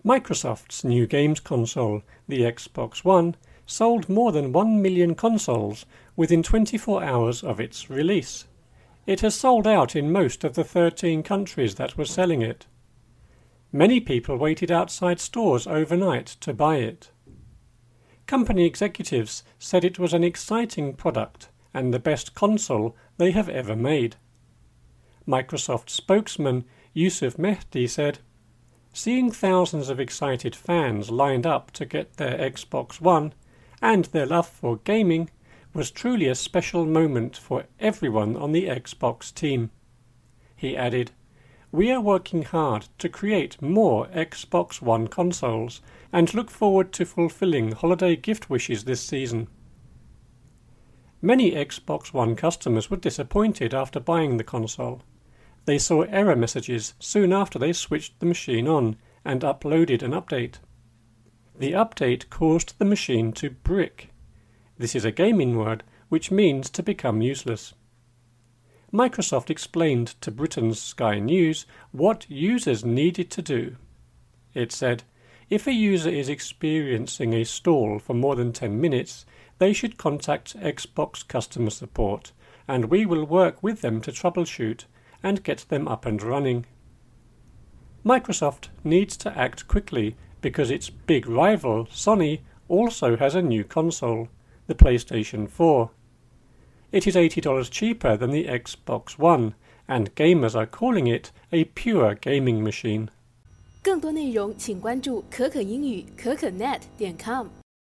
Microsoft's new games console, the Xbox One, sold more than 1 million consoles within 24 hours of its release. It has sold out in most of the 13 countries that were selling it. Many people waited outside stores overnight to buy it. Company executives said it was an exciting product and the best console they have ever made. Microsoft spokesman Yusuf Mehdi said, "Seeing thousands of excited fans lined up to get their Xbox One and their love for gaming was truly a special moment for everyone on the Xbox team." He added, "We are working hard to create more Xbox One consoles and look forward to fulfilling holiday gift wishes this season." Many Xbox One customers were disappointed after buying the console. They saw error messages soon after they switched the machine on and uploaded an update. The update caused the machine to brick. This is a gaming word which means to become useless. Microsoft explained to Britain's Sky News what users needed to do. It said, if a user is experiencing a stall for more than 10 minutes, they should contact Xbox customer support, and we will work with them to troubleshoot and get them up and running. Microsoft needs to act quickly because its big rival, Sony, also has a new console, the PlayStation 4. It is $80 cheaper than the Xbox One, and gamers are calling it a pure gaming machine. 更多内容请关注可可英语可可net.com